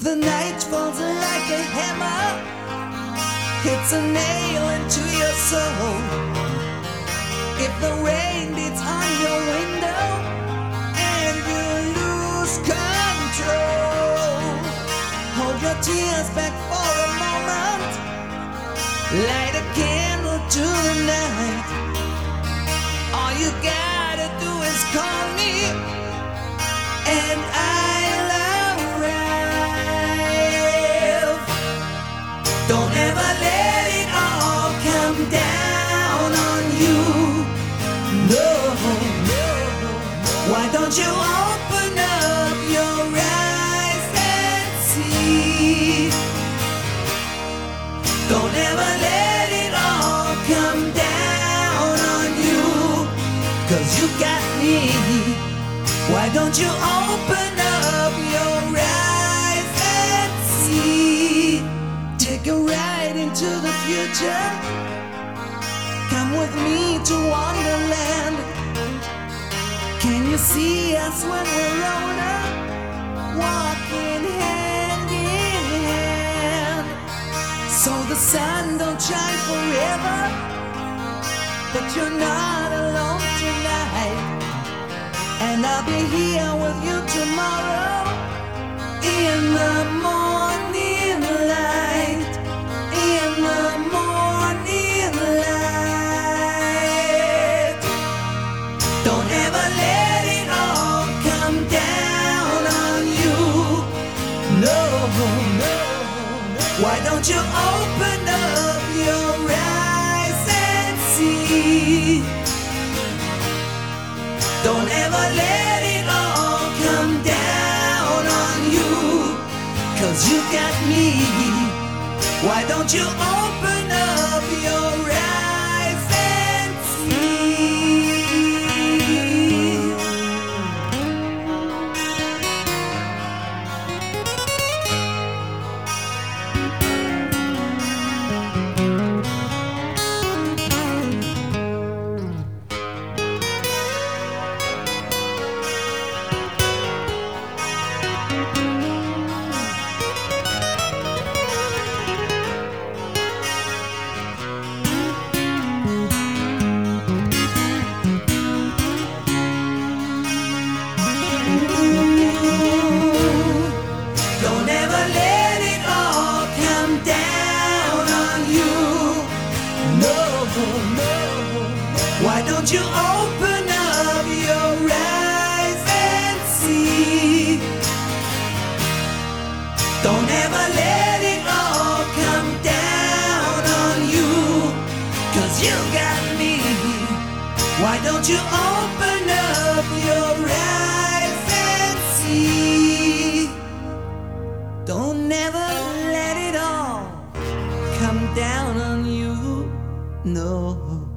the night falls like a hammer, hits a nail into your soul. If the rain beats on your window and you lose control, hold your tears back for a moment, light a candle to the night. All you gotta do is call me and I'll arrive. Don't ever let it all come down on you. No, why don't you open up your eyes and see? Don't ever let it all come down on you, 'cause you got me. Why don't you open up your eyes and see? Take a ride into the future. Come with me to Wonderland. Can you see us when we're older, walking hand in hand? So the sun don't shine forever, but you're not alone tonight. And I'll be here with you tomorrow in the morning light. In the morning light. Don't ever let it all come down on you. No, no. Why don't you open up your eyes and see? Don't ever let it all come down on you, 'cause you got me. Why don't you open up your eyes and see? Why don't you open up your eyes and see? Don't ever let it all come down on you, 'cause you got me. Why don't you open up your eyes and see? Don't ever let it all come down on you, no.